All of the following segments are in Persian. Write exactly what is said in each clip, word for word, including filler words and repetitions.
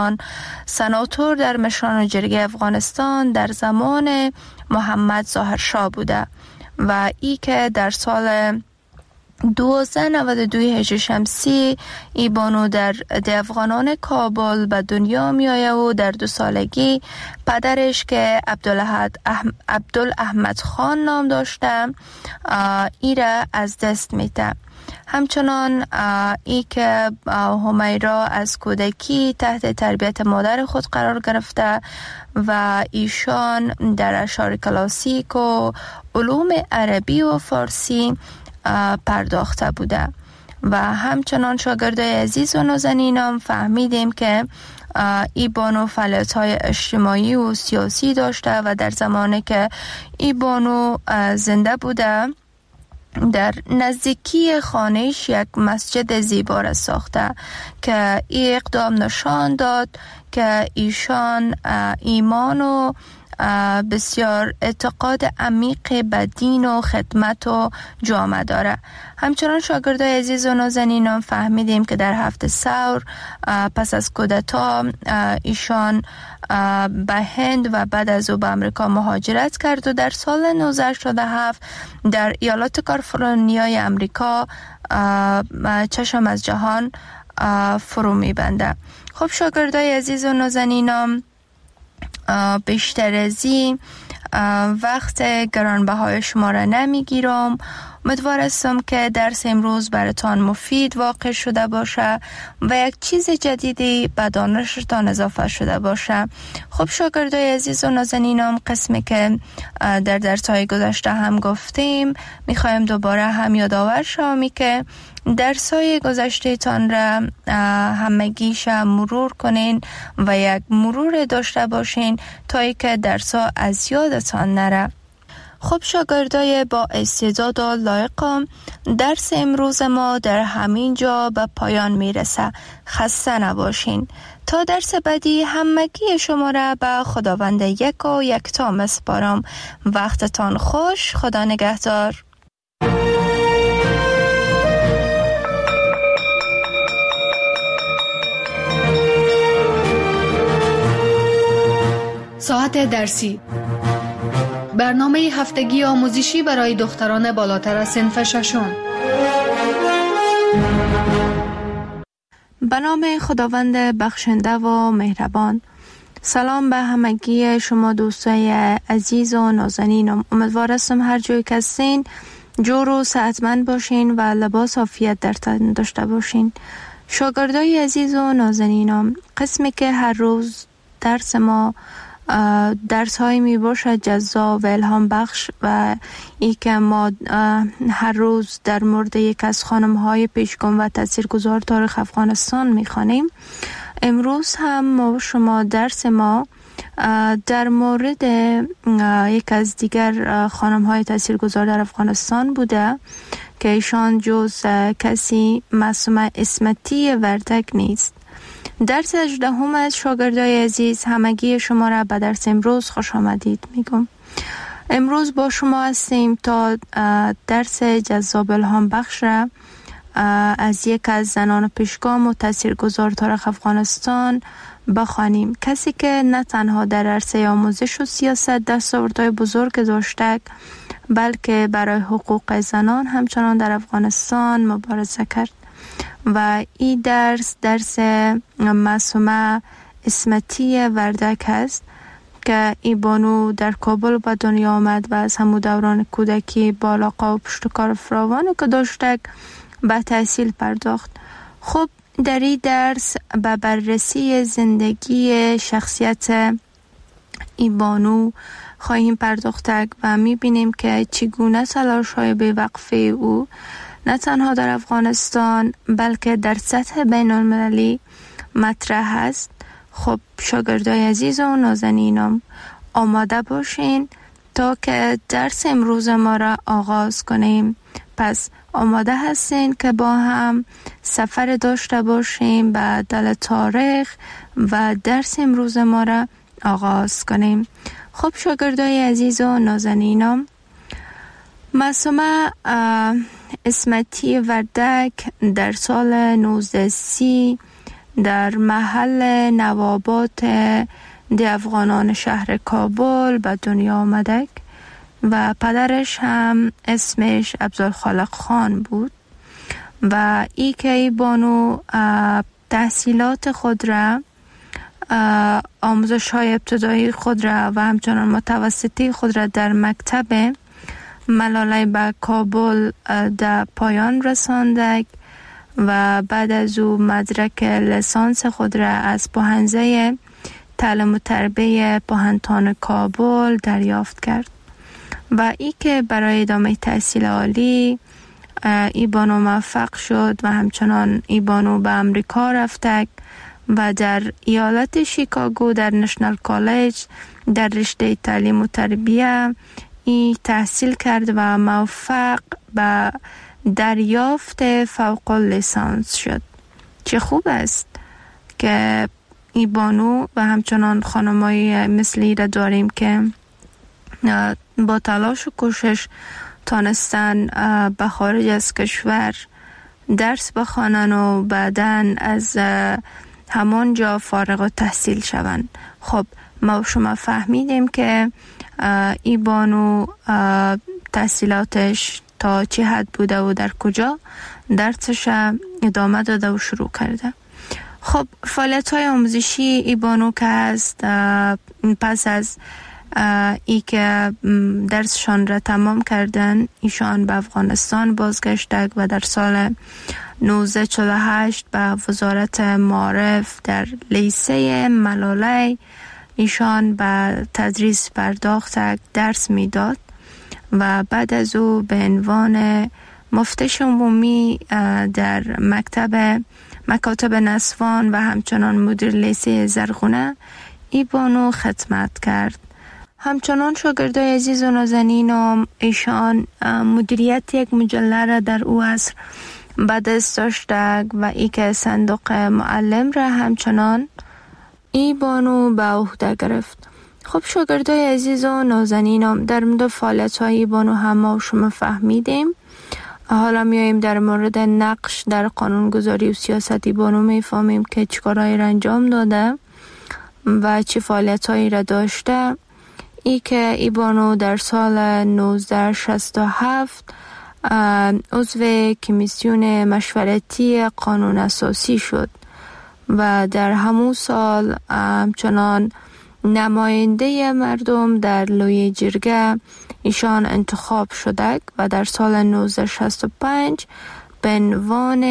سناتور در مشران جرگه افغانستان در زمان محمد ظاهر شاه بوده و ای که در سال دوازده نود و دو هجری شمسی ای بانو در ده افغانان کابل به دنیا می آید و در دو سالگی پدرش که عبدالاحد احم... عبدالاحمد خان نام داشته ای را از دست میده. همچنان ای که همیرا از کودکی تحت تربیت مادر خود قرار گرفته و ایشان در اشعار کلاسیک و علوم عربی و فارسی پرداخته بوده و همچنان شاگردای عزیز و نازنینم فهمیدیم که ای بانو فعالیت‌های اجتماعی و سیاسی داشته و در زمانی که ای بانو زنده بوده در نزدیکی خانهش یک مسجد زیبا را ساخته که ای اقدام نشان داد که ایشان ایمان و بسیار اعتقاد عمیق به دین و خدمت و جامعه داره. همچنان شاگردای عزیز و نازنینان فهمیدیم که در هفته ثور پس از کودتا ایشان به هند و بعد از او به امریکا مهاجرت کرد و در سال نوزده هشتاد و هفت در ایالات کالیفرنیای امریکا چشم از جهان فرو میبنده. خب شاگردای عزیز و نازنینان، بیشتر از این وقت گرانبهای شما را نمیگیرم. امیدوار هستم که درس امروز براتان مفید واقع شده باشه و یک چیز جدیدی به دانشتان اضافه شده باشه. خب شاگردای عزیز و نازنینم، قسمی که در درس‌های گذشته هم گفتیم میخوایم دوباره هم یادآور شوم که درس‌های گذشته تان را همگیش مرور کنین و یک مرور داشته باشین تا اینکه درس‌ها از یادتان نره. خب شاگردای با استعداد و لایق، درس امروز ما در همین جا به پایان میرسه. خسته نباشین. تا درس بعدی همگی شما را به خداوند یک و یکتا میسپارم. وقتتان خوش. خدا نگهدار. ساعت درسی، برنامه هفتگی آموزشی برای دختران بالاتر از صنف ششم. به نام خداوند بخشنده و مهربان. سلام به همگی شما دوستای عزیز و نازنینم. امیدوار هستم هر جایی که هستین جور و صحتمند باشین و لباس عافیت در تن داشته باشین. شاگردای عزیز و نازنینم، قسمی که هر روز درس ما درس های می باشد جذاب و الهام بخش و ای که ما هر روز در مورد یک از خانم های پیشگام و تاثیرگذار تاریخ افغانستان می خوانیم. امروز هم ما شما درس ما در مورد یک از دیگر خانم های تاثیرگذار در افغانستان بوده که ایشان جز کسی معصومه اسمتی وردک نیست. درس هجدهم از شاگردای عزیز، همگی شما را به درس امروز خوش آمدید میگم. امروز با شما هستیم تا درس جذاب الهام بخش را از یک از زنان پیشگام و تاثیرگذار تاریخ افغانستان بخوانیم. کسی که نه تنها در عرصه آموزش و سیاست دستاوردهای بزرگ داشته، بلکه برای حقوق زنان همچنان در افغانستان مبارزه کرد و این درس درس معصومه اسمتی وردک است که ای بانو در کابل به دنیا آمد و از همون دوران کودکی با علاقه و پشتکار فراوانی که داشته به تحصیل پرداخت. خب در این درس به بررسی زندگی شخصیت ای بانو خواهیم پرداخت و میبینیم که چگونه تلاش های بی‌وقفه او نه تنها در افغانستان بلکه در سطح بین المللی مطرح است. خب شاگردای عزیز و نازنینم، آماده باشین تا که درس امروز ما را آغاز کنیم. پس آماده هستین که با هم سفر داشته باشیم به دل تاریخ و درس امروز ما را آغاز کنیم. خب شاگردای عزیز و نازنینم، معصومه اسمتی وردک در سال نوزده سی در محل نوابات دی افغانان شهر کابل به دنیا آمدک و پدرش هم اسمش عبدالخالق خان بود و ای که ای بانو تحصیلات خود را، آموزش های ابتدایی خود را و همچنان متوسطی خود را در مکتب ملاله به کابل در پایان رساندک و بعد از او مدرک لیسانس خود را از پوهنځی تعلیم و تربیه پوهنتون کابل دریافت کرد و ای که برای ادامه تحصیل عالی ای بانو موفق شد و همچنان ای بانو به امریکا رفتک و در ایالت شیکاگو در نشنال کالج در رشته تعلیم و تربیه ای تحصیل کرد و موفق به دریافت فوق لیسانس شد. چه خوب است که ای بانو و همچنان خانمای مثلی را داریم که با تلاش و کوشش تانستن به خارج از کشور درس بخوانن و بعدن از همان جا فارغ التحصیل شوند. خب ما شما فهمیدیم که ای بانو تحصیلاتش تا چه حد بوده و در کجا درسش ادامه داده و شروع کرده. خب فعالیت های آموزشی ای بانو که هست پس از ای که درسشان را تمام کردن ایشان به افغانستان بازگشتند و در سال نوزده چهل و هشت به وزارت معارف در لیسه ملاله ایشان به تدریس پرداختند، درس میداد و بعد از او به عنوان مفتش عمومی در مکتب مکاتب نسوان و همچنان مدیر لیسه زرغونه ای بانو خدمت کرد. همچنان شاگردای عزیز و نازنین ایشان مدیریت یک مجله را در او عصر به دست داشتند و ای که صندوق معلم را همچنان ای بانو به عهده گرفت. خب شاگردای عزیز و نازنینم در مورد فعالیت‌های ای بانو هم ما شما فهمیدیم. حالا میاییم در مورد نقش در قانونگذاری و سیاست ای بانو میفهمیم که چیکارهایی را انجام داده و چه فعالیت‌هایی را داشته. ای که ای بانو در سال نوزده شصت و هفت عضو کمیسیون مشورتی قانون اساسی شد و در همون سال همچنان نماینده مردم در لوی جرگه ایشان انتخاب شده و در سال نوزده شصت و پنج به عنوان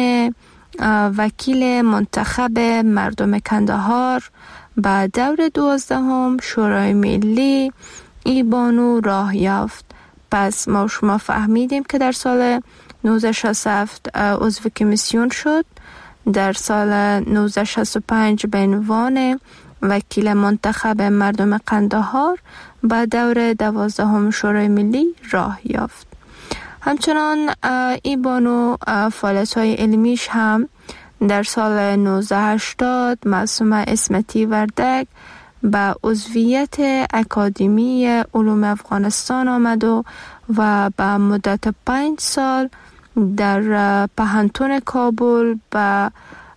وکیل منتخب مردم کندهار به دور دوازدهم شورای ملی ای بانو راه یافت. پس ما شما فهمیدیم که در سال نوزده شصت و هفت عضو کمیسیون شد، در سال نوزده شصت و پنج به عنوان وکیل منتخب مردم قندهار به دور دوازدهم شورای ملی راه یافت. همچنان ای بانو فعالیت‌های علمیش هم در سال نوزده هشتاد معصومه اسمتی وردک به عضویت اکادمی علوم افغانستان آمد و و به مدت پنج سال در پوهنتون کابل و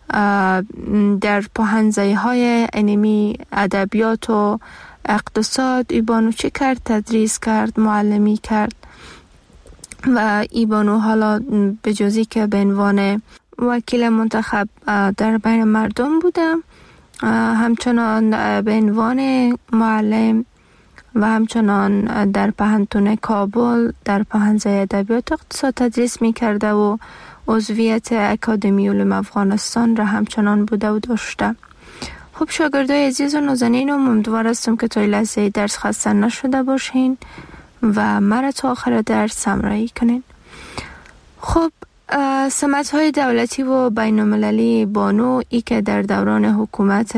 در پوهنځی‌های علمی ادبیات و اقتصاد ای بانو چه کرد؟ تدریس کرد، معلمی کرد و ای بانو حالا به جزی که به عنوان وکیل منتخب در بین مردم بودم، همچنان به عنوان معلم و همچنان در پوهنتون کابل در پوهنځی ادبیات و اقتصاد تدریس می کرده و عضویت اکادمی علوم افغانستان را همچنان بوده و داشته. خب شاگردای عزیز و نازنین امیدوار هستم که تا این لحظه درس خسته نشده باشین و مرا تا آخر درس همراهی کنین. خب سمت‌های دولتی و بین‌المللی بانو ای که در دوران حکومت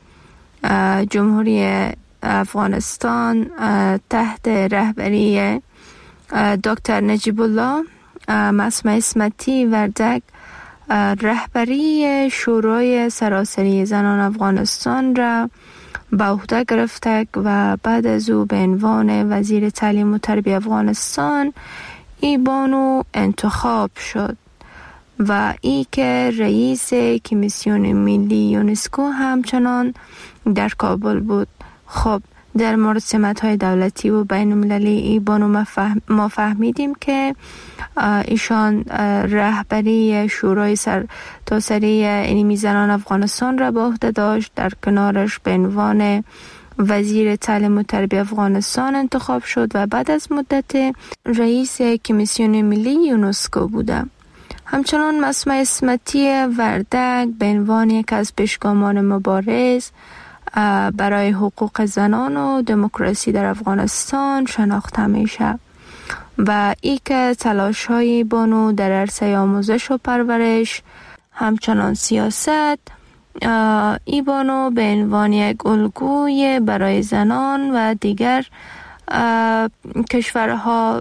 جمهوری افغانستان تحت رهبری دکتر نجیب الله معصومه اسمتی وردک رهبری شورای سراسری زنان افغانستان را به عهده گرفته و بعد از او به عنوان وزیر تعلیم و تربیه افغانستان ای بانو انتخاب شد و ای که رئیس کمیسیون ملی یونسکو همچنان در کابل بود. خب در مورد سمت‌های دولتی و بین المللی ای بانو ما فهمیدیم که ایشان رهبری شورای سر تاسری انیمی زنان افغانستان را به عهده داشت. در کنارش به عنوان وزیر تعلیم و تربیت افغانستان انتخاب شد و بعد از مدت رئیس کمیسیون ملی یونسکو بوده. همچنان مسمع اسمتی وردک به عنوان یک از پیشگامان مبارز برای حقوق زنان و دموکراسی در افغانستان شناخته میشه و ای که تلاش های بانو در عرصه آموزش و پرورش همچنان سیاست ای بانو به عنوان یک الگوی برای زنان و دیگر کشورها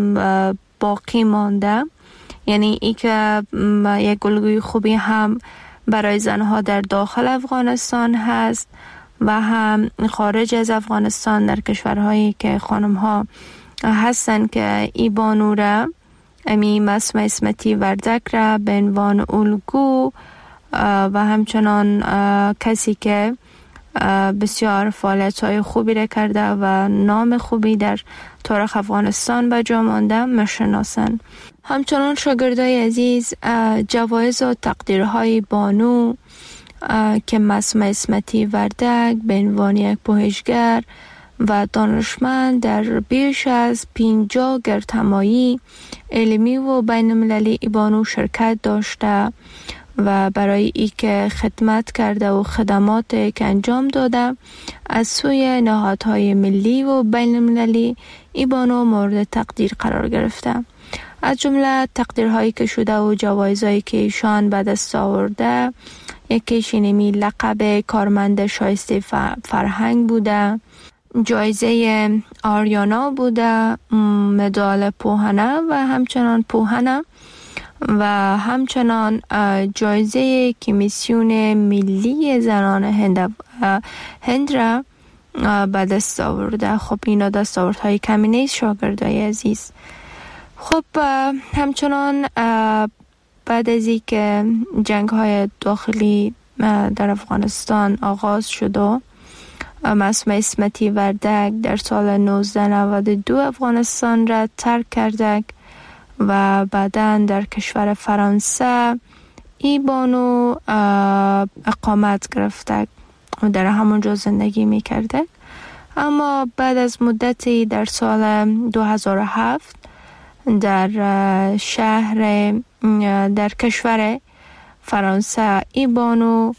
باقی مانده. یعنی ای که یک الگوی خوبی هم برای زنها در داخل افغانستان هست و هم خارج از افغانستان در کشورهایی که خانم‌ها هستن که ای بانو را امی مسمع اسمتی وردک را به عنوان الگو و همچنان کسی که بسیار فعالیت‌های خوبی را کرده و نام خوبی در تاریخ افغانستان به جا مانده میشناسند. همچنان شاگردای عزیز جوایز و تقدیرهای بانو که مسمع اسمتی وردک به عنوان یک پژوهشگر و دانشمند در بیش از پنجاه گردهمایی علمی و بین المللی ای بانو شرکت داشته و برای ای که خدمت کرده و خدمات که انجام داده از سوی نهادهای ملی و بین المللی ای بانو مورد تقدیر قرار گرفته. از جمله تقدیرهایی که شده و جوایزهایی که ایشان به دست آورده یکیش اینمی لقب کارمند شایسته فرهنگ بوده، جایزه آریانا بوده، مدال پوهنه و همچنان پوهنه و همچنان جایزه کمیسیون ملی زنان هند هند را به دست آورده. خب اینا دستاوردهای کمی نیست شاگردای عزیز. خب همچنان بعد از این که جنگ های داخلی در افغانستان آغاز شد و مسمع اسمتی وردک در سال نوزده نود و دو افغانستان را ترک کرده و بعداً در کشور فرانسه ای بانو اقامت گرفته و در همونجا زندگی می کرده. اما بعد از مدتی در سال دو هزار و هفت در شهر در کشور فرانسه ای بانو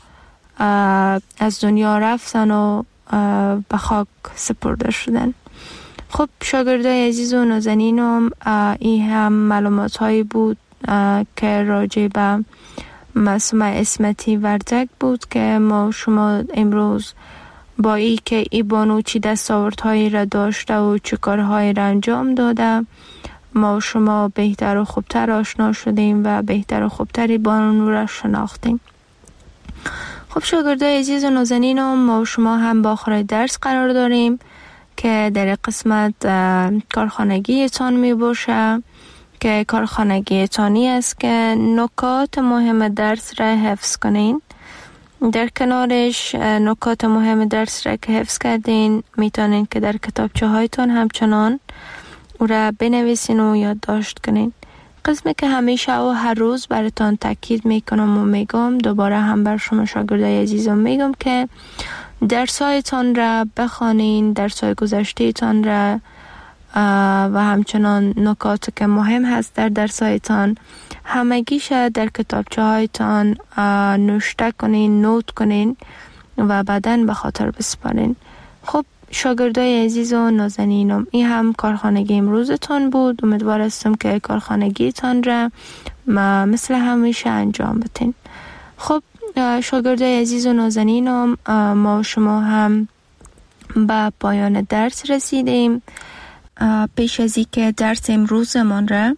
از دنیا رفتن و به خاک سپرده شدن. خب شاگردای عزیز و نازنینم این هم معلومات هایی بود که راجع به مسمع اسمتی وردک بود که ما شما امروز با ای که ای بانو چی دستاوردهایی را داشته و چه کارهایی را انجام داده ما شما بهتر و خوبتر آشنا شدیم و بهتر و خوبتری بانو را شناختیم. خب شاگردای عزیز و نازنینم ما شما هم با آخر درس قرار داریم که در قسمت کارخانگی تان می باشه که کارخانگی تانی است که نکات مهم درس را حفظ کنین. در کنارش نکات مهم درس را که حفظ کردین میتونین که در کتابچه هایتون همچنان او را بنویسین و یادداشت کنین. قسمی که همیشه و هر روز براتون تاکید میکنم و میگم دوباره هم بر شما شاگردای عزیزم میگم که درسایتان را بخوانین، درسای گذشتهتان را و همچنان نکات که مهم هست در درسایتان همگیش در کتابچه هایتان نوشته کنین، نوت کنین و بعداً به خاطر بسپارین. خب شاگردای عزیز و نازنینم این هم کارخانگی امروزتان بود. امیدوار هستم که کارخانگیتان را مثل همیشه انجام بدین. خب شاگردای عزیز و نازنینم ما شما هم به پایان درس رسیدیم. پیش از این که درس امروزمان را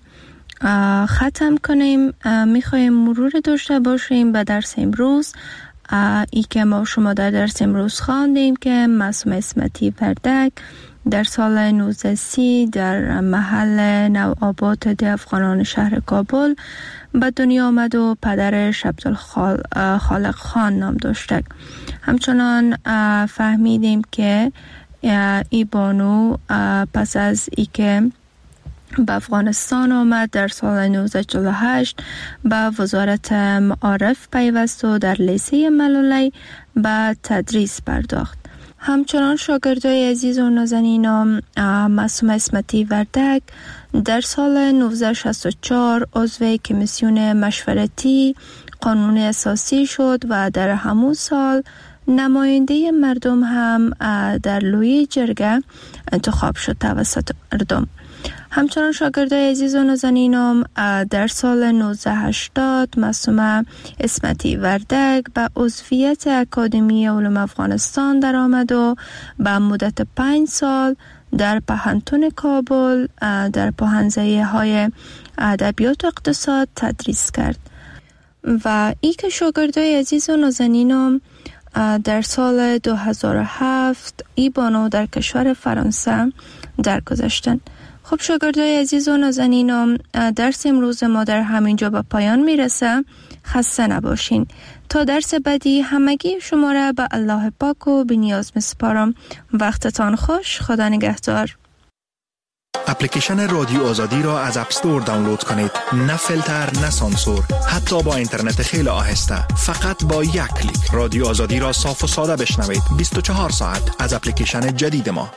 ختم کنیم میخوایم مرور داشته باشیم به درس امروز. ای که ما شما در درس امروز خواندیم که مسمع اسمتی وردک در سال نوزده سی در محل نوآباد ده افغانان شهر کابل به دنیا آمد و پدرش عبدالخالق خان نام داشته. همچنان فهمیدیم که ای بانو پس از ای که به افغانستان آمد در سال نوزده چهل و هشت به وزارت معارف پیوست و در لیسه ملولی به تدریس پرداخت. همچنان شاگردای عزیز و نازنینم معصومه اسمتی وردک در سال نوزده شصت و چهار عضو کمیسیون مشورتی قانون اساسی شد و در همون سال نماینده مردم هم در لوی جرگه انتخاب شد توسط مردم. همچنان شاگردای عزیز و نازنینم در سال نوزده هشتاد معصومه اسمتی وردک به عضویت اکادمی علوم افغانستان در آمد و به مدت پنج سال در پهنتون کابل در پوهنځی های ادبیات و اقتصاد تدریس کرد و ای که شاگردای عزیز و نازنینم در سال دو هزار و هفت ای بانو در کشور فرانسه درگذشتند. خب شاگردای عزیز و نازنینم، درس امروز ما در همینجا به پایان میرسه. خسته نباشین. تا درس بعدی همگی شما را به الله پاک و بی‌نیاز میسپارم. وقتتان خوش. خدا نگهدار. اپلیکیشن رادیو آزادی را از اپ استور دانلود کنید. نه فیلتر، نه سانسور، حتی با اینترنت خیلی آهسته. فقط با یک کلیک رادیو آزادی را صاف و ساده بشنوید. بیست و چهار ساعت از اپلیکیشن جدید ما.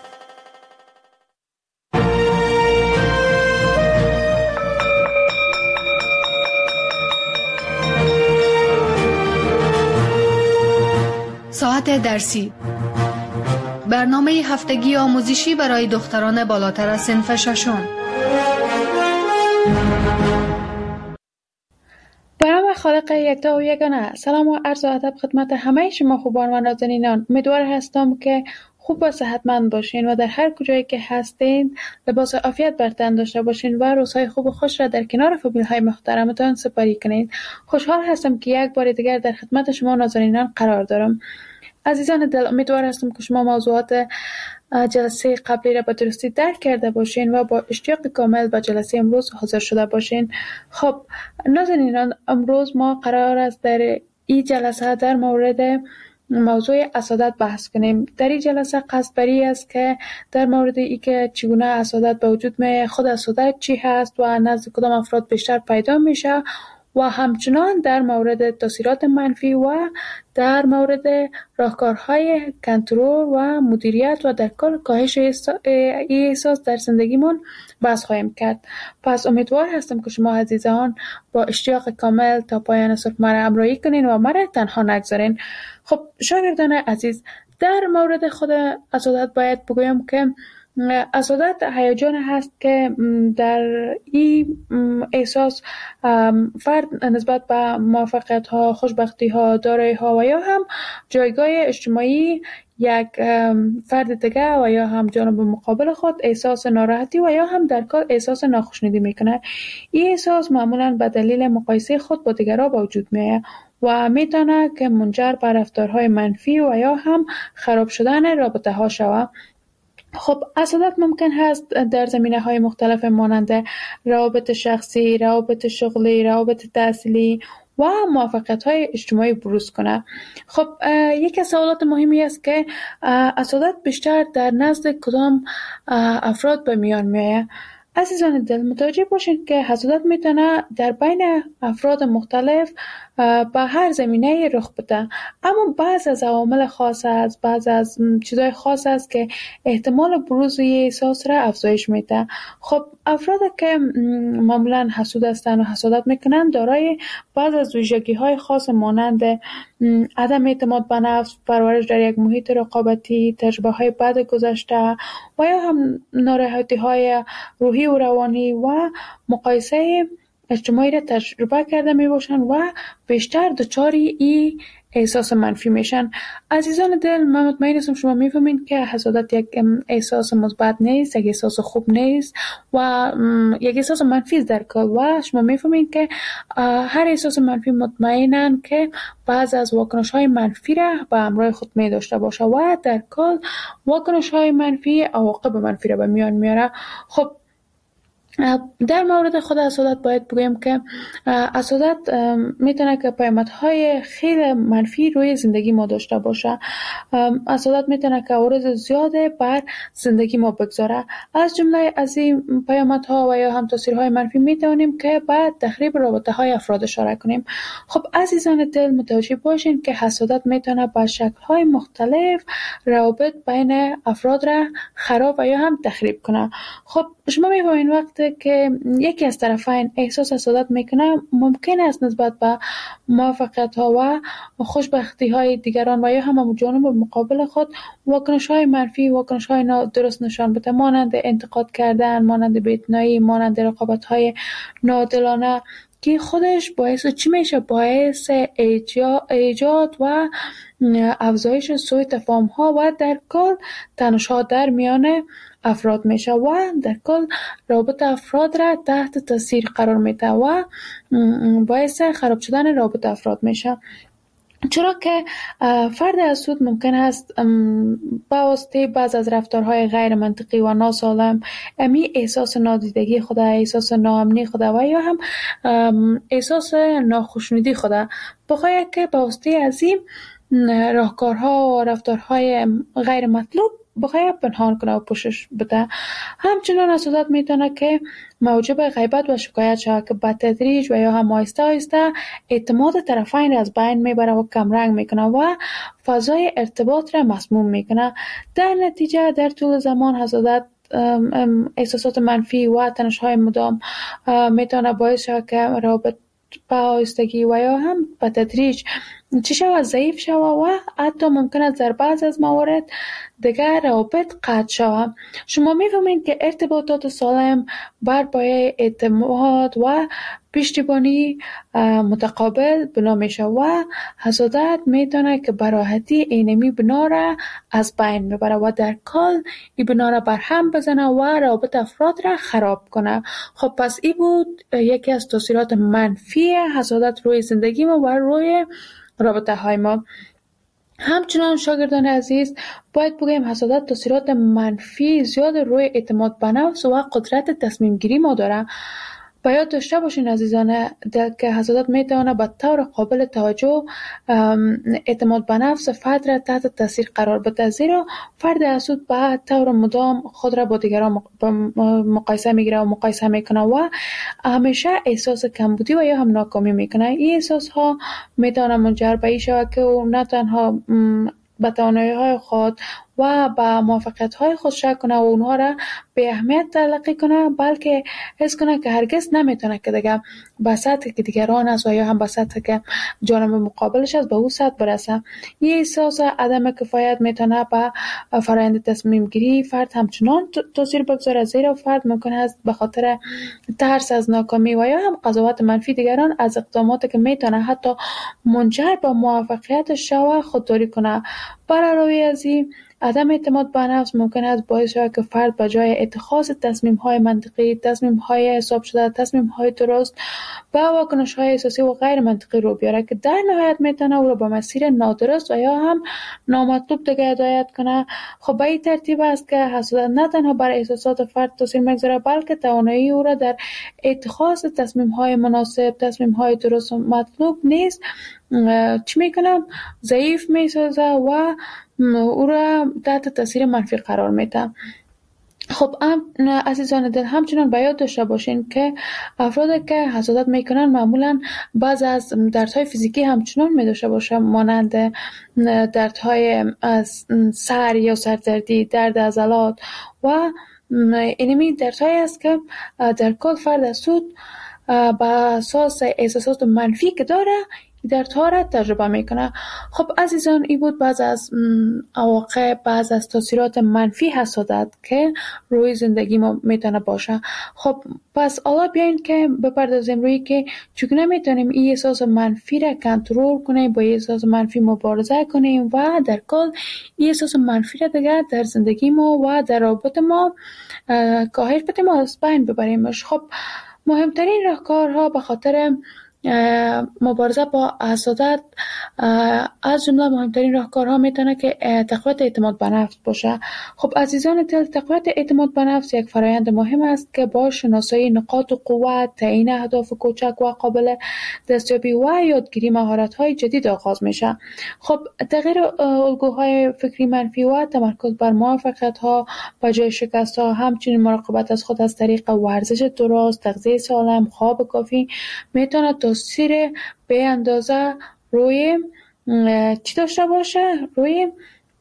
ساعت درسی، برنامه هفتگی آموزشی برای دختران بالاتر از صنف ششم. به نام خالق یکتا و یگانه. سلام و عرض ادب خدمت همه شما خوبان و نازنینان. امیدوار هستم که خوب و صحتمند باشین و در هر کجایی که هستین لباس عافیت بر تن داشته باشین و روزهای خوب و خوش را در کنار فامیل های محترمتان سپری کنید. خوشحال هستم که یک بار دیگر در خدمت شما نازنینان قرار دارم. عزیزان دل، امیدوار هستم که شما موضوعات جلسه قبلی را به درستی درک کرده باشین و با اشتیاق کامل به جلسه امروز حاضر شده باشین. خب نازنینان، امروز ما قرار است در این جلسه در مورد موضوع حسادت بحث کنیم. در این جلسه قصد بری است که در مورد ای که چگونه حسادت به وجود می، خود حسادت چی هست و نزد کدام افراد بیشتر پیدا میشه و همچنان در مورد تاثیرات منفی و در مورد راهکارهای کنترل و مدیریت و در کار کاهش احساس در زندگیمون بحث خواهیم کرد. پس امیدوار هستم که شما عزیزان با اشتیاق کامل تا پایان صبح مرا همراهی کنین و مرا تنها نگذارین. خب شاگردان عزیز، در مورد خود حسادت باید بگویم که حسادت هیجان هست که در این احساس فرد نسبت به موفقیت ها، خوشبختی ها، دارایی ها و یا هم جایگاه اجتماعی یک فرد دیگه و یا هم جانب مقابل خود احساس ناراحتی و یا هم در کار احساس ناخوشنودی میکنه. این احساس معمولا به دلیل مقایسه خود با دیگران به وجود میاد و میتونه که منجر به رفتارهای منفی و یا هم خراب شدن رابطه ها شود. خب حسادت ممکن هست در زمینه های مختلف مانند روابط شخصی، روابط شغلی، روابط تحصیلی و موفقیت های اجتماعی بروز کنه. خب یکی از سوالات مهمی است که حسادت بیشتر در نزد کدام افراد به میان میآید. عزیزان دل، متوجه باشید که حسادت میتونه در بین افراد مختلف به هر زمینه رخ بده، اما بعض از عوامل خاص است، بعض از چیزای خاص است که احتمال بروز این احساس را افزایش میده. خب افراد که معمولا حسود هستند و حسادت میکنند دارای بعض از ویژگی‌های خاص مانند عدم اعتماد به نفس، پرورش در یک محیط رقابتی، تجربه‌های بد گذشته و یا هم ناراحتی‌های روحی و روانی و مقایسه اجتماعی را تجربه کرده می باشند و بیشتر دچار این احساس منفی میشن. عزیزان دل، من مطمئن هستم شما میفهمین که حسادت یک احساس مثبت نیست، یک احساس خوب نیست و یک احساس منفی است در کل و شما میفهمین که هر احساس منفی مطمئنن که بعض از واکنش های منفی را به همراه خود می داشته باشه و در کل واکنش های منفی عواقب منفی را به میان میاره. خب در مورد خود حسادت باید بگویم که حسادت میتونه که پیامدهای خیلی منفی روی زندگی ما داشته باشه. حسادت میتونه که عوارض زیاده بر زندگی ما بگذاره. از جمله از این پیامدها و یا هم تاثیرهای منفی میتونیم که بعد تخریب رابطه های افراد اشاره کنیم. خب عزیزان دل، متوجه باشین که حسادت میتونه با شکل‌های مختلف روابط بین افراد را خراب و یا هم تخریب کنه. خب شما می‌بینید وقتی که یکی از طرفین احساس حسادت میکنه، ممکن است نسبت به موفقیت‌ها و خوشبختی‌های دیگران و یا هم جانب مقابل خود واکنش‌های منفی، واکنش‌های نادرست نشان بده، مانند انتقاد کردن، مانند بی‌اعتنایی، مانند رقابت‌های ناعادلانه که خودش باعث چی میشه؟ باعث ایجاد و افزایش سوء تفاهم‌ها و در کل تنش‌ها در میان افراد میشه و در کل رابطه افراد را تحت تاثیر قرار میده و باعث خراب شدن رابطه افراد میشه. چرا که فرد حسود ممکن است با واسطه بعض از رفتارهای غیر منطقی و ناسالم امی احساس نادیدگی خود، احساس ناامنی خود و یا هم احساس ناخوشنودی خود بخواهد که با واسطه از این راهکارها و رفتارهای غیر مطلوب بخواهد پنهان کنه و پوشش بده. همچنان حسادت میتونه که موجب غیبت و شکایت شود که به تدریج و یا هم آهسته آهسته اعتماد طرفین را از بین میبره و کمرنگ میکنه و فضای ارتباط را مسموم میکنه. در نتیجه در طول زمان حسادت احساسات منفی و تنش‌های مدام میتونه باعث شود که رابطه به آهستگی و یا هم به تدریج چی شود؟ ضعیف شود و حتی ممکن است در بعض از موارد دیگر روابط قطع شود. شما می‌فهمید که ارتباطات سالم بر پایه اعتماد و پشتیبانی متقابل بنا میشه و حسادت میتونه که به راحتی اینمی بنا را از بین میبره و در کل این بنا را برهم بزنه و روابط افراد را خراب کنه. خب پس این بود یکی از تاثیرات منفی حسادت روی زندگی ما و روی رابطه های ما. همچنان شاگردان عزیز باید بگویم حسادت تاثیرات منفی زیاد روی اعتماد به نفس و قدرت تصمیم گیری ما داره. باید داشته باشین عزیزان دل که حسادت میتونه به طور قابل توجه اعتماد به نفس فرد را تحت تاثیر قرار بده، زیرا فرد حسود به طور مدام خود را با دیگران مقایسه میگیره و مقایسه میکنه و همیشه احساس کمبودی و یا هم ناکامی میکنه. این احساس ها میتونه منجر به این شود که او نه تنها به توانایی‌های خود و به موفقیت‌های خود شک کنه و اونها را به اهمیت تلقی کنه، بلکه حس کنه که هرگز نمیتونه که دیگه به سطحی که دیگران است و یا هم به سطحی که جانب مقابلش است به او سطح برسه. این احساس عدم کفایت میتونه به فرآیند تصمیم گیری فرد همچنان تاثیر بگذاره، زیرا فرد ممکن است به خاطر ترس از ناکامی و یا هم قضاوت منفی دیگران از اقداماتی که میتونه حتی منجر به موفقیتش شود خودداری کنه. بر علاوه از این عدم اعتماد به نفس ممکن است باعث شود که فرد به جای اتخاذ تصمیم‌های منطقی، تصمیم‌های حساب شده، تصمیم‌های درست به واکنش‌های احساسی و غیر منطقی رو بیاره که در نهایت میتونه او را به مسیر نادرست و یا هم نامطلوب دیگه هدایت کنه. خب به این ترتیب است که حسادت نه تنها بر احساسات فرد تاثیر میگذاره، بلکه توانایی او را در اتخاذ تصمیم‌های مناسب، تصمیم‌های درست و مطلوب نیست چی میکنه؟ ضعیف میسازه و او را تحت تاثیر منفی قرار میده. خب عزیزان دل، همچنان باید داشته باشین که افرادی که حسادت میکنن معمولا بعض از دردهای فیزیکی همچنان میداشته باشه، مانند دردهای سر یا سردردی، درد عضلات و اینمی دردهایی است که در کل فرد حسود با اساس احساسات منفی که داره در طهارت تجربه میکنه. خب عزیزان، این بود بعض از عواقب، بعض از تاثیرات منفی حسادت که روی زندگی ما میتونه باشه. خب پس حالا بیاین که بپردازیم روی که چگونه میتونیم این احساس منفی را کنترل کنیم، با این احساس منفی مبارزه کنیم و در کل این احساس منفی را دیگه در زندگی ما و در رابطه ما کاهش بدیم و از بین ببریمش. خب مهمترین راهکارها به خاطر مبارزه با حسادت، از جمله مهمترین راهکارها میتونه که تقویت اعتماد به نفس باشه. خب عزیزان دل، تقویت اعتماد به نفس یک فرآیند مهم است که با شناسایی نقاط قوت، تعیین اهداف کوچک و قابل دستیابی و یادگیری مهارت‌های جدید آغاز میشه. خب تغییر الگوهای فکری منفی و تمرکز بر موفقیت‌ها به جای شکست‌ها، همچنین مراقبت از خود از طریق ورزش درست، تغذیه سالم، خواب کافی میتونه تاثیر به اندازه روی چی داشته باشه؟ روی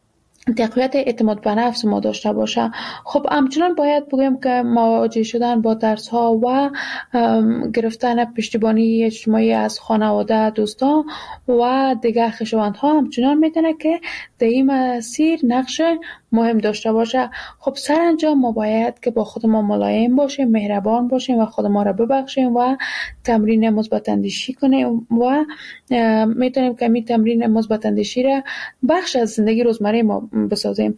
تقویت اعتماد به نفس ما داشته باشه. خب همچنان باید بگیم که مواجه شدن با ترس ها و گرفتن پشتیبانی اجتماعی از خانواده، دوستان و دیگر خویشاوندها همچنان میتونه که در این مسیر نقش مهم داشته باشه. خب سرانجام ما باید که با خود ما ملایم باشیم، مهربان باشیم و خود ما را ببخشیم و تمرین مثبت اندیشی کنیم و میتونیم که این تمرین مثبت اندیشی را بخش از زندگی روزمره ما بسازیم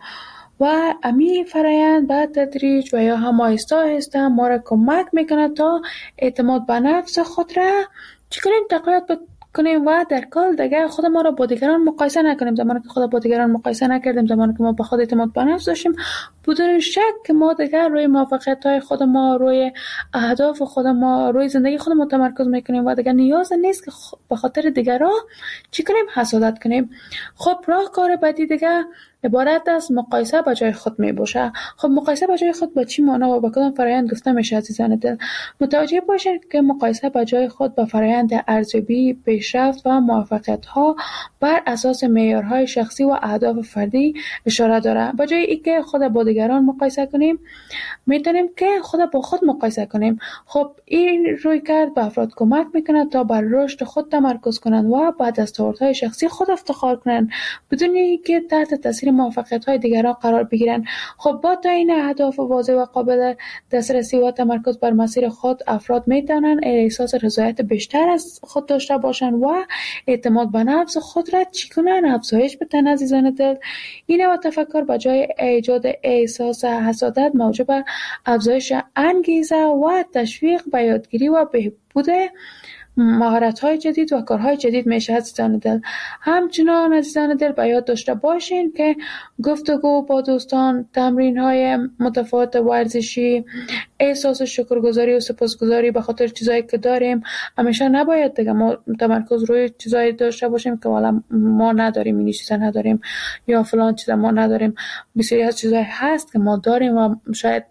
و امی فرایند بعد تدریج و یا هم آهسته آهسته ما را کمک میکنه تا اعتماد به نفس خود را چی کنیم؟ تقویت کنیم و در کل دیگه خود ما را با دیگران مقایسه نکنیم. زمانی که خود با دیگران مقایسه نکردیم، زمانی که ما با خود اعتماد به نفس داشتیم، بدون شک که ما دیگه روی موفقیت‌های خود ما، روی اهداف خود ما، روی زندگی خود ما تمرکز میکنیم و دیگه نیاز نیست که به خاطر دیگران چی کنیم؟ حسادت کنیم. خب راهکار بعدی دیگه عبارت از مقایسه با جای خود می باشه. خب مقایسه با جای خود با چی معنا و با کدام فرآیند گفته میشه عزیزان دل؟ متوجه باشید که مقایسه با جای خود با فرآیند ارزیابی، پیشرفت و موفقیت ها بر اساس معیارهای شخصی و اهداف فردی اشاره داره. با جای اینکه خود با دیگران مقایسه کنیم، میتونیم که خود با خود مقایسه کنیم. خب این رویکرد به افراد کمک میکنه تا بر رشد خود تمرکز کنند و بعد از تورت‌های شخصی خود افتخار کنند بدون اینکه تحت تاثیر موفقیت‌های دیگران قرار بگیرند. خب با تعیین اهداف واضح و قابل دسترسی و تمرکز بر مسیر خود، افراد میتونن احساس رضایت بیشتر از خود داشته باشند و اعتماد به نفس خود را چی کنن؟ افزایش بدن عزیزان دل. این و تفکر به جای ایجاد احساس حسادت موجب افزایش انگیزه و تشویق به یادگیری و بهبود مهارت‌های جدید و کارهای جدید میشه عزیزان دل. همچنان عزیزان دل به یاد داشته باشین که گفتگو با دوستان، تمرین‌های متفاوت ورزشی، احساس شکرگزاری و سپاسگزاری به خاطر چیزایی که داریم، همیشه نباید دیگه ما تمرکز روی چیزایی داشته باشیم که والا ما نداریم، این چیزا نداریم یا فلان چیزا ما نداریم. بسیاری از چیزایی هست که ما داریم و شاید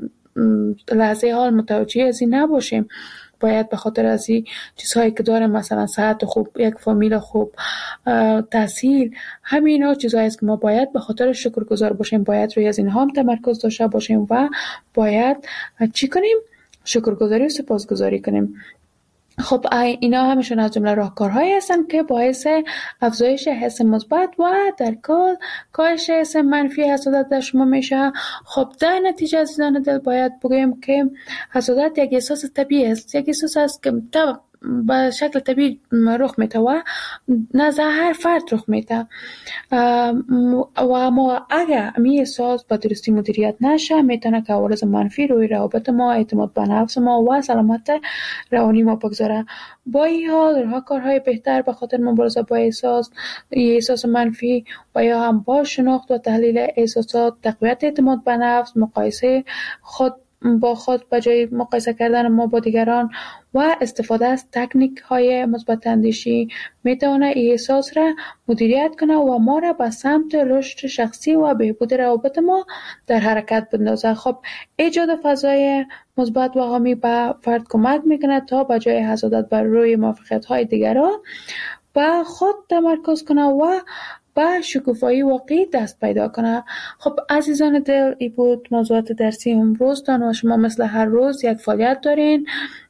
لحظه حال متوجه از این نباشیم. باید به خاطر از این چیزهایی که داریم، مثلا صحت خوب، یک فامیل خوب، تحصیل، همین ها چیزهایی است که ما باید به خاطر شکرگزار باشیم، باید روی از اینها هم تمرکز داشته باشیم و باید چی کنیم؟ شکرگزاری و سپاسگزاری کنیم. خب اینا همشون از جمله راهکارهایی هستن که باعث افزایش حس مثبت و در کل کاهش حس منفی حسادت در شما میشه. خب در نتیجه عزیزان دل باید بگویم که حسادت یک احساس طبیعی است، یک احساس است که به شکل طبیعی رخ میده و نزد هر فرد رخ میده و ما اگر این احساس با درستی مدیریت نشه میتونه که عوارض منفی روی روابط ما، اعتماد به نفس ما و سلامت روانی ما بگذاره. با این حال راه کارهای بهتر به خاطر مبارزه با احساس احساس منفی و یا هم با شناخت و تحلیل احساسات، تقویت اعتماد به نفس، مقایسه خود با خود به جای مقایسه کردن ما با دیگران و استفاده از تکنیک های مثبت اندیشی میتونه این احساس را مدیریت کنه و ما را به سمت رشد شخصی و بهبود روابط ما در حرکت بندازه. خب ایجاد فضای مثبت و حامی به فرد کمک میکنه تا به جای حسادت بر روی موفقیت های دیگران به خود تمرکز کنه و با شکوفایی واقعی دست پیدا کنه. خب عزیزان دل، این بود موضوعات درسی امروزتان و شما مثل هر روز یک فعالیت دارین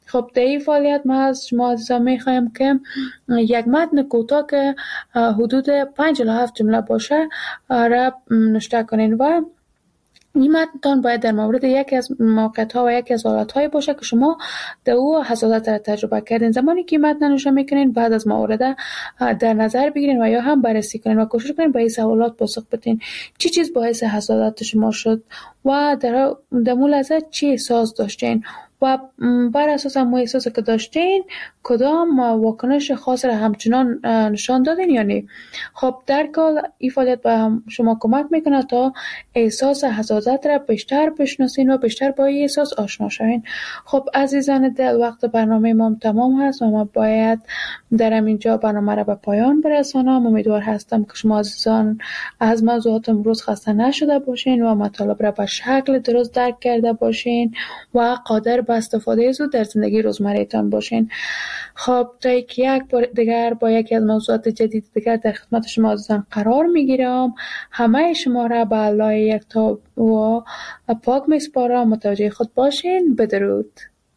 خب در این فعالیت ما از شما عزیزان میخوایم که یک متن کوتاه که حدود پنج الی هفت جمله باشه را نوشته کنین و این متن باید در مورد یکی از موقعیت‌ها و یکی از حالت‌های باشه که شما در او حسادت را تجربه کردین. زمانی که متن نوشته میکنین بعد از مورد در نظر بگیرین و یا هم بررسی کنین و کوشش کنین به این سوالات پاسخ بدین. چی چیز باعث حسادت شما شد و در در اون لحظه چی احساس داشتین و بر اساس همون احساسی که داشتین کدام واکنش خاص را همچنان نشان دادین یا نه. خب در کل این فعالیت به شما کمک میکنه تا احساس حسادت را بیشتر بشناسین و بیشتر با این احساس آشنا شوین. خب عزیزان دل، وقت برنامه ما تمام هست و ما باید در اینجا برنامه را به پایان برسانم. امیدوار هستم که شما عزیزان از موضوعات امروز خسته نشده باشین و مطالب را به شکل درست درک کرده باشین و قادر به استفاده زود در زندگی روزمره‌تان باشین. خب تا یک بار دیگر با یکی از موضوعات جدید دیگر در خدمت شما عزیزان قرار میگیرم. همه شما را به الله یکتا و پاک میسپارم. متوجه خود باشین. بدرود.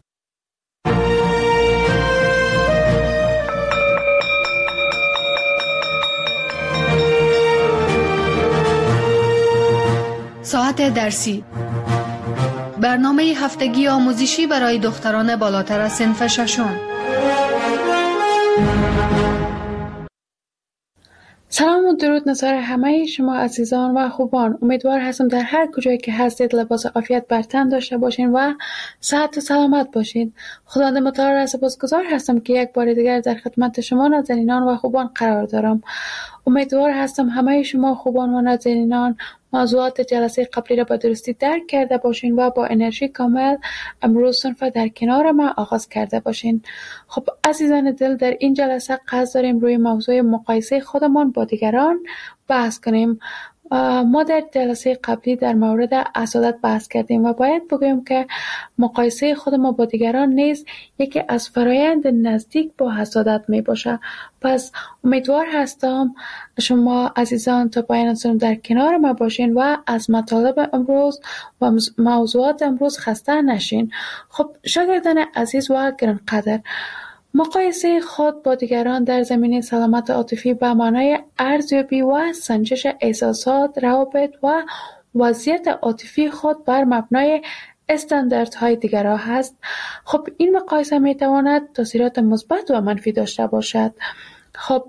ساعت درسی، برنامه هفتگی آموزشی برای دختران بالاتر از صنف ششم. سلام و درود نثار همه شما عزیزان و خوبان. امیدوار هستم در هر کجایی که هستید لباس عافیت بر تن داشته باشین و صحت و سلامت باشین. خداوند متعال را سپاسگزار هستم که یک بار دیگر در خدمت شما نازنینان و خوبان قرار دارم. امیدوار هستم همه شما خوبان و نازنینان موضوعات جلسه قبلی را به درستی درک کرده باشین و با انرژی کامل امروز صنف در کنار ما آغاز کرده باشین. خب عزیزان دل، در این جلسه قصد داریم روی موضوع مقایسه خودمان با دیگران بحث کنیم. ما در جلسه قبلی در مورد حسادت بحث کردیم و باید بگویم که مقایسه خود ما با دیگران نیز یکی از فرایند نزدیک با حسادت می باشه. پس امیدوار هستم شما عزیزان تا پایان سنم در کنار ما باشین و از مطالب امروز و موضوعات امروز خسته نشین. خب شاگردان عزیز و گرانقدر، مقایسه خود با دیگران در زمینه سلامت عاطفی به معنای ارزیابی و سنجش احساسات، روابط و وضعیت عاطفی خود بر مبنای استانداردهای دیگران هست. خب این مقایسه می تواند تاثیرات مثبت و منفی داشته باشد. خب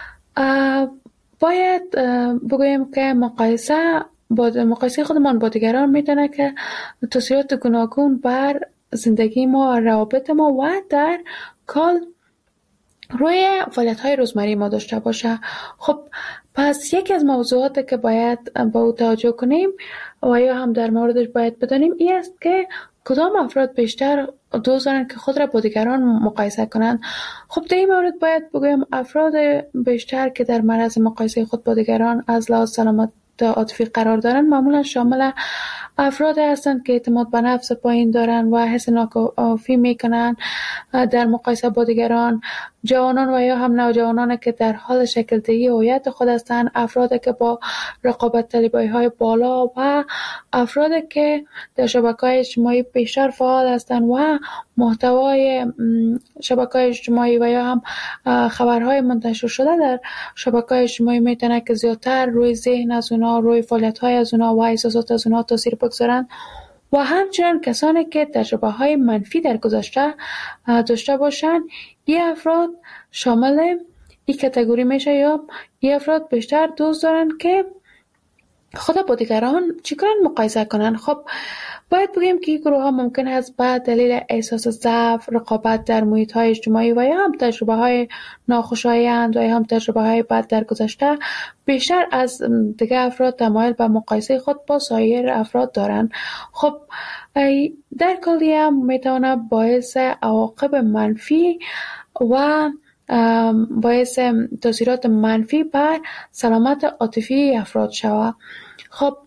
باید بگویم که مقایسه با مقایسه خودمان با دیگران میتونه که تاثیرات گوناگون بر زندگی ما، روابط ما و در کل روی فعالیت‌های روزمره ما داشته باشه. خب پس یکی از موضوعاتی که باید با او توجه کنیم و یا هم در موردش باید بدانیم این است که کدام افراد بیشتر دوست دارند که خود را با دیگران مقایسه کنند. خب در این مورد باید بگویم افراد بیشتر که در معرض مقایسه خود با دیگران از لحاظ سلامت عاطفی قرار دارند معمولا شامل افراد هستند که اعتماد به نفس پایین دارند و حس ناکافی میکنند در مقایسه با دیگران. جوانان و یا هم نوجوانان که در حال شکل دهی هویت خود هستند، افرادی که با رقابت طلبی های بالا و افرادی که در شبکه‌های اجتماعی بیشتر فعال هستند و محتوای شبکه‌های اجتماعی و یا هم خبرهای منتشر شده در شبکه‌های اجتماعی میتونه که زیادتر روی ذهن از اونا، روی فعالیت‌های از اونا و احساسات از اونا تاثیر بگذارن و همچنین کسانی که تجربه‌های منفی در گذشته داشته باشند. این افراد شامل این کاتگوری میشه یا این افراد بیشتر دوست دارن که خود با دیگران چیکار مقایسه کنن. خب باید بگیم که این گروه ها ممکن است به دلیل احساس ضعف، رقابت در محیط های اجتماعی و یا هم تجربه های ناخوشایند و یا هم تجربه های بد در گذشته بیشتر از دیگر افراد تمایل به مقایسه خود با سایر افراد دارند. خب در کلی هم میتونه باعث عواقب منفی و باعث تاثیرات منفی بر سلامت عاطفی افراد شود. خب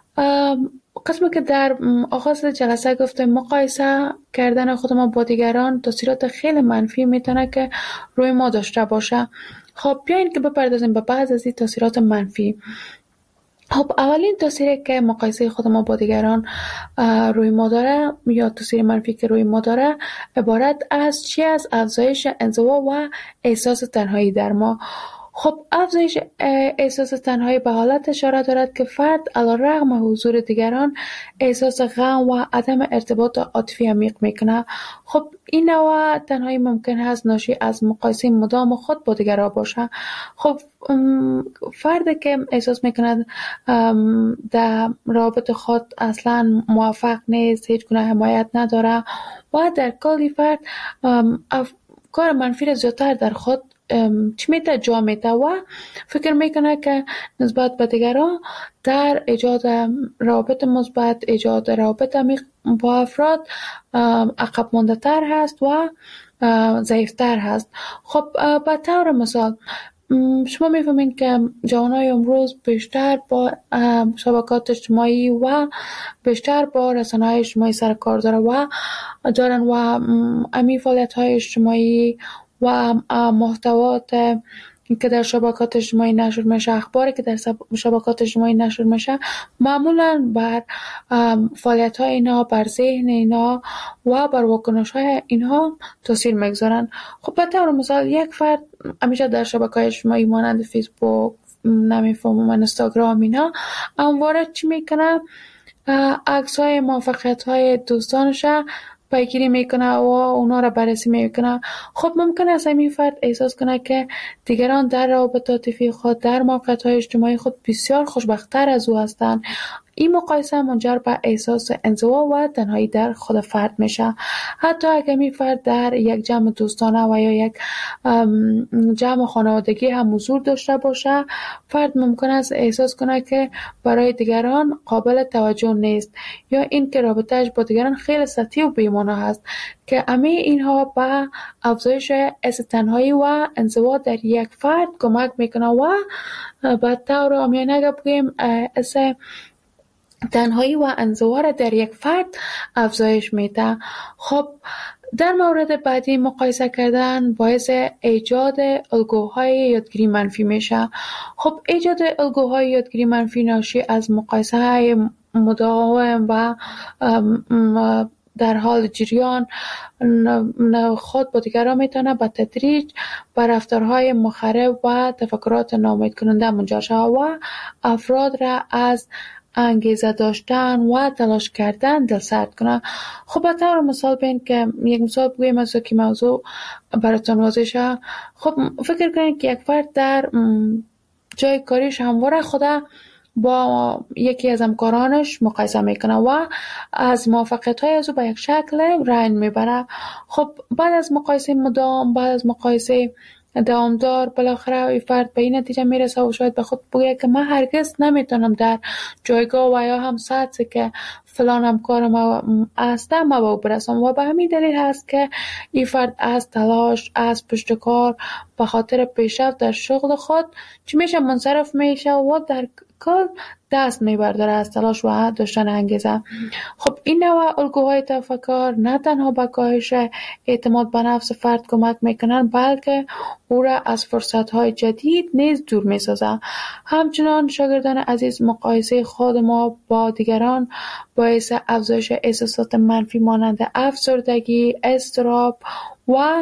قسمی که در آغاز جلسه گفتم مقایسه کردن خود ما با دیگران تاثیرات خیلی منفی میتونه که روی ما داشته باشه. خب بیاین که بپردازیم به بعض از این تاثیرات منفی. خب اولین تاثیری که مقایسه خود ما با دیگران روی ما داره یا تاثیر منفی که روی ما داره عبارت از چی؟ از افزایش انزوا و احساس تنهایی در ما. خب افزایش احساس تنهایی به حالت اشاره دارد که فرد علیرغم حضور دیگران احساس غم و عدم ارتباط عاطفی عمیق میکنه. خب این نوع تنهایی ممکن است ناشی از مقایسه مدام خود با دیگران باشه. خب فردی که احساس میکند در رابطه خود اصلا موفق نیست، هیچ گونه حمایت نداره و در کلی فرد افکار منفی را زیادتر در خود چی میته جا میته و فکر میکنه که نسبت به دیگران در ایجاد روابط مثبت، ایجاد روابط عمیق با افراد عقب مانده تر هست و ضعیفتر هست. خب به طور مثال شما میفهمین که جوانای امروز بیشتر با شبکات اجتماعی و بیشتر با رسانه‌های اجتماعی سر کار داره و دارن و امی فعالیت‌های اجتماعی و محتوات که در شبکات اجتماعی نشر میشه، اخباری که در شبکات اجتماعی نشر میشه معمولا بر فعالیت‌های اینا، بر ذهن اینا و بر واکنش‌های اینها تاثیر میگذارن. خب به طور مثال یک فرد همیشه در شبکه‌های اجتماعی مانند فیسبوک، نمیفهمم اینستاگرام اینا همواره چی میکنه؟ عکس‌های موفقیت‌های دوستانش پیگیری میکنه و اونا را بررسی میکنه. خب ممکن است این فرد احساس کنه که دیگران در روابط عاطفی خود، در موقعیت‌های اجتماعی خود بسیار خوشبخت‌تر از او هستند. این مقایسه منجر به احساس انزوا و تنهایی در خود فرد میشه. حتی اگر می فرد در یک جمع دوستانه و یا یک جمع خانوادگی هم حضور داشته باشه، فرد ممکن است احساس کنه که برای دیگران قابل توجه نیست یا این که رابطه‌اش با دیگران خیلی سطحی و بی‌معنی هست که همه اینها به افزایش احساس تنهایی و انزوا در یک فرد کمک میکنه و به طور عامیانه اگر بگیم احساس تنهایی و انزوا را در یک فرد افزایش میده. خب در مورد بعدی مقایسه کردن باعث ایجاد الگوهای یادگیری منفی میشه. خب ایجاد الگوهای یادگیری منفی ناشی از مقایسه های مداوم و در حال جریان خود با دیگران میتونه به تدریج به رفتارهای مخرب و تفکرات ناامید کننده منجر شود و افراد را از انگیزه داشتن و تلاش کردن دلسرد کنه. خب به طور مثال بین که یک مثال بگویم از که موضوع براتون واضح شه. خب فکر کنید که یک فرد در جای کاریش همواره خدا با یکی از همکارانش مقایسه میکنه و از موفقیت‌های از او به یک شکل رنج میبره. خب بعد از مقایسه مدام، بعد از مقایسه دوامدار، بالاخره این فرد به این نتیجه میرسه و شاید به خود بگه که من هرگز نمیتونم در جایگاه و یا هم سطحی که فلان همکار ما هسته ما به او برسم و به همین دلیل هست که این فرد از تلاش، از پشتکار به خاطر پیشرفت در شغل خود چی میشه منصرف میشه و در کل دست میبرداره از تلاش و داشتن انگیزه. خب این نوع الگوهای تفکر نه تنها به کاهش اعتماد به نفس فرد کمک میکنن بلکه او را از فرصتهای جدید نیز دور میسازه. همچنان شاگردان عزیز مقایسه خود ما با دیگران باعث افزایش احساسات منفی مانند افسردگی، اضطراب و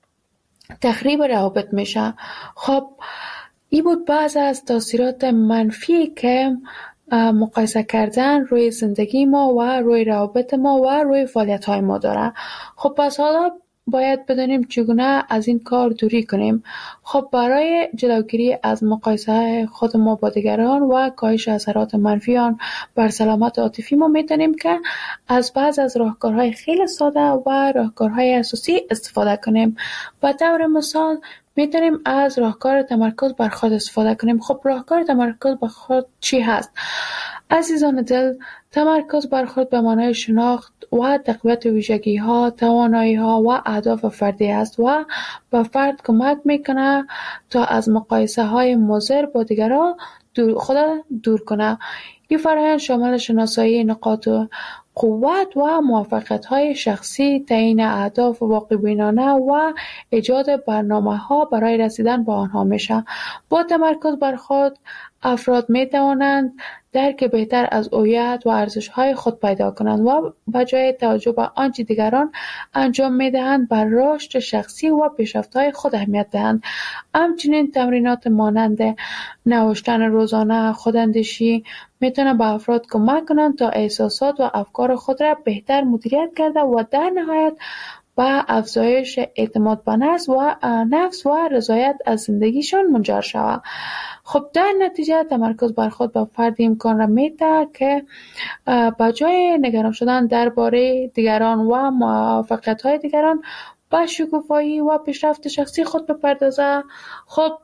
تخریب روابط میشه. خب این بود بعض از تاثیرات منفی که مقایسه کردن روی زندگی ما و روی روابط ما و روی فعالیت‌های ما داره. خب پس حالا باید بدانیم چگونه از این کار دوری کنیم. خب برای جلوگیری از مقایسه خود ما با دیگران و کاهش اثرات منفی آن بر سلامت عاطفی ما میتونیم که از بعض از راهکارهای خیلی ساده و راهکارهای اساسی استفاده کنیم. به طور مثال میتونیم از راهکار تمرکز بر خود استفاده کنیم. خب راهکار تمرکز بر خود چی هست؟ عزیزان دل، تمرکز بر خود به معنای شناخت و تقویت ویژگی ها، توانایی ها و اهداف فردی است و به فرد کمک میکنه تا از مقایسه های مضر با دیگران دور خود دور کنه. این فرآیند شامل شناسایی نقاط قوت و موفقیت‌های شخصی، تعیین اهداف واقع‌بینانه و ایجاد برنامه‌ها برای رسیدن به آنها میشه. با تمرکز بر خود، افراد می توانند درک بهتر از هویت و ارزش‌های خود پیدا کنند و به جای توجه به آنچه دیگران انجام می‌دهند بر رشد شخصی و پیشرفت‌های خود اهمیت دهند. همچنین تمرینات مانند نوشتن روزانه، خوداندیشی میتونه به افراد کمک کنند تا احساسات و افکار خود را بهتر مدیریت کرده و در نهایت به افزایش اعتماد به نفس و نفس و رضایت از زندگیشان منجر شود. خب در نتیجه تمرکز بر خود به فرد امکان را میده که به جای نگران شدن درباره دیگران و موفقیت‌های دیگران به شکوفایی و پیشرفت شخصی خود بپردازه. خب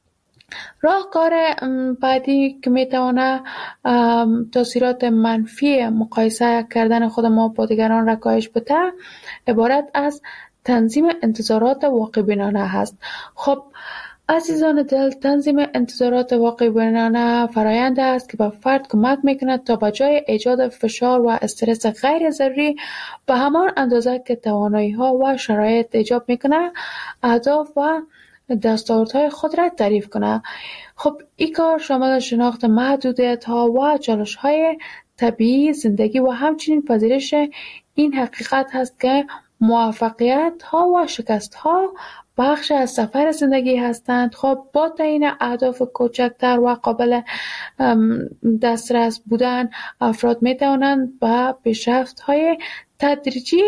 راهکار بعدی که میتونه تاثیرات منفی مقایسه کردن خود ما با دیگران را کاهش بده عبارت از تنظیم انتظارات واقع بینانه هست. خب عزیزان دل، تنظیم انتظارات واقع بینانه فرآیند است که به فرد کمک میکند تا به جای ایجاد فشار و استرس غیر ضروری به همان اندازه که توانایی ها و شرایط ایجاب میکنه اهداف و دستاوردهای خود را تعریف کنه. خب این کار شامل شناخت محدودیت ها و چالش های طبیعی زندگی و همچنین پذیرش این حقیقت هست که موفقیت ها و شکست ها بخش از سفر زندگی هستند. خب با تعیین اهداف کوچکتر و قابل دسترس بودن افراد می توانند به پیشرفت های تدریجی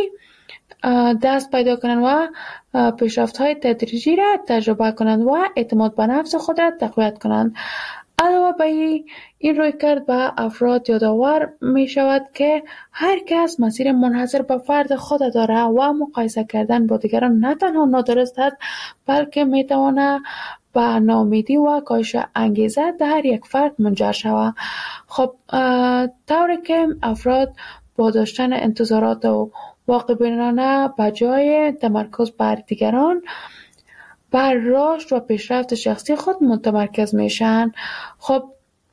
دست پیدا کنند و پیشرفت های تدریجی را تجربه کنند و اعتماد به نفس خود را تقویت کنند. علاوه بر این رویکرد به افراد یادآور می شود که هر کس مسیر منحصر به فرد خود دارد و مقایسه کردن با دیگران نه تنها نادرست است بلکه می تواند به ناامیدی و کاهش انگیزه در هر یک فرد منجر شود. خب طوری که افراد با داشتن انتظارات و واقع بینانه به جای تمرکز بر دیگران بر رشد و پیشرفت شخصی خود متمرکز میشن. خب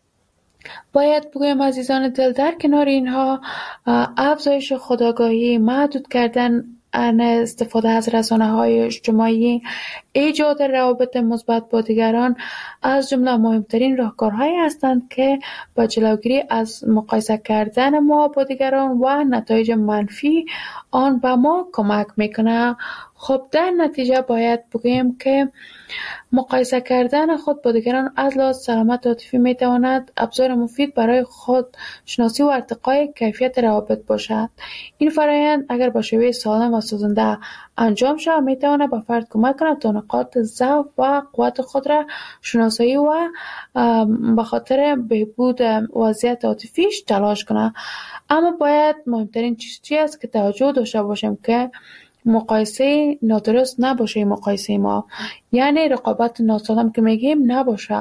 باید بگویم عزیزان دل، در کنار اینها افزایش خودآگاهی، محدود کردن استفاده از رسانه‌های اجتماعی، ایجاد روابط مثبت با دیگران از جمله مهمترین راهکارهایی هستند که با جلوگیری از مقایسه کردن ما با دیگران و نتایج منفی آن به ما کمک میکنه. خب در نتیجه باید بگویم که مقایسه کردن خود با دیگران از لحاظ سلامت عاطفی میتواند ابزار مفید برای خود شناسی و ارتقای کیفیت روابط باشد. این فرآیند اگر با شیوه سالم و سازنده انجام شود میتواند به فرد کمک کند تا نقاط ضعف و قوت خود را شناسایی و به خاطر بهبود وضعیت عاطفیش تلاش کند. اما باید مهمترین چیز چی است که توجه داشته باشیم که مقایسه نادرست نباشه. مقایسه ما یعنی رقابت ناسالم که میگیم نباشه.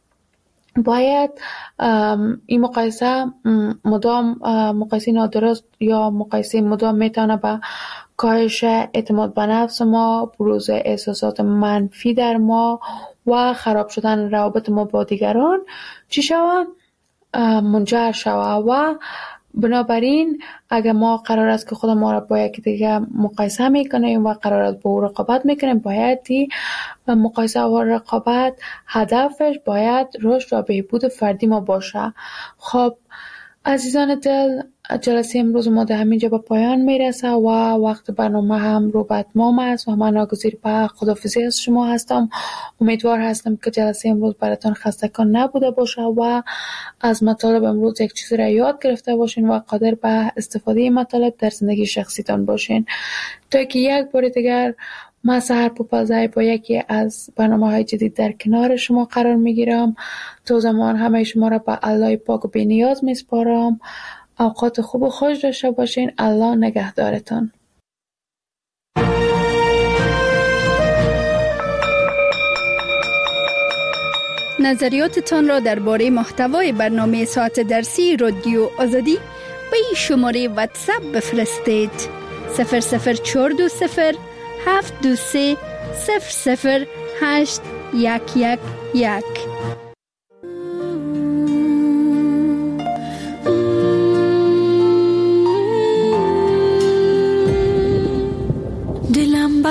باید این مقایسه مدام مقایسه نادرست یا مقایسه مدام میتونه به کاهش اعتماد به نفس ما، بروز احساسات منفی در ما و خراب شدن روابط ما با دیگران چی شود؟ منجر شود. و بنابراین اگر ما قرار است که خود ما را با یکی دیگه مقایسه میکنیم و قرار است با او رقابت میکنیم، باید مقایسه و رقابت هدفش باید رشد و بهبود فردی ما باشه. خب عزیزان دل، جلسه امروز ما در همینجا به پایان میرسه و وقت برنامه هم رو به اتمام است و من ناگزیر به خداحافظی از شما هستم. امیدوار هستم که جلسه امروز براتون خستگان نبوده باشه و از مطالب امروز یک چیزی را یاد گرفته باشین و قادر به استفاده مطالب در زندگی شخصیتان باشین. تا که یک بار دیگر من سحر پوپلزای با یکی از برنامه‌های جدید در کنار شما قرار میگیرم. تا زمان همه شما را به الله پاک و بی‌نیاز میسپارم. اوقات خوب و خوش داشته باشین. الله نگهدارتان. نظریاتتان را درباره محتوای برنامه ساعت درسی رادیو آزادی به این شماره واتساپ بفرستید: صفر صفر چهار دو صفر هفت دو سه صفر صفر هشت یک یک یک.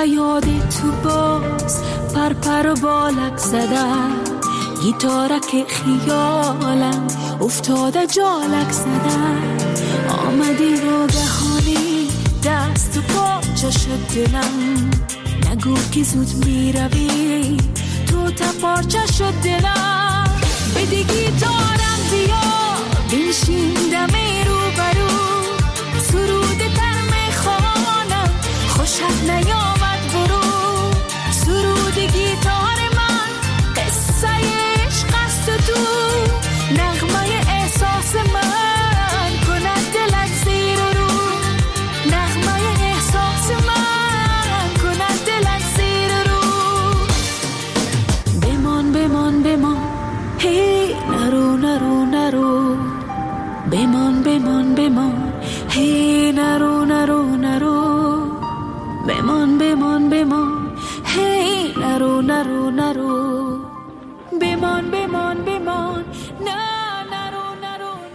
و یاد تو باز پر پر و بالک زده، گیتارک خیالم افتاده جالک زده. آمدی ناگهانی دست و پاچه شد دلم، نگو که زود می روی تو تپارچه شد دلم. بده گیتارم بیا بنشین دمی رو برو، سرود تر می خوانم خوشت نیامد برو. سرود گیتار من قصه عشق است تو، نغمه احساس من کند دلت زیر رو، نغمه احساس من کند دلت زیر رو. بمان بمان بمان هی نرو نرو نرو، بمان بمان بمان هی نرو نرو نرو، بمان بمان بمان هی نرو نرو نرو، بمان بمان بمان نه.